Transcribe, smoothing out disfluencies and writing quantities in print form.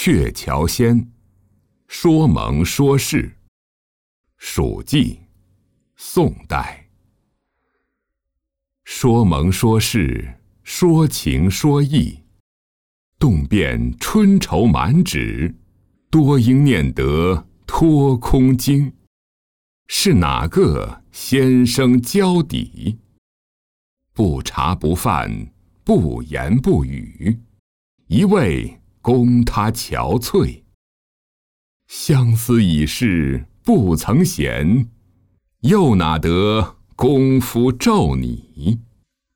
鹊桥仙，说盟说誓。蜀记，宋代。说盟说誓，说情说意，动遍春愁满纸，多应念得托空经。是哪个先生交底？不茶不饭，不言不语，一味供他憔悴。相思已逝不曾闲，又哪得功夫咒你？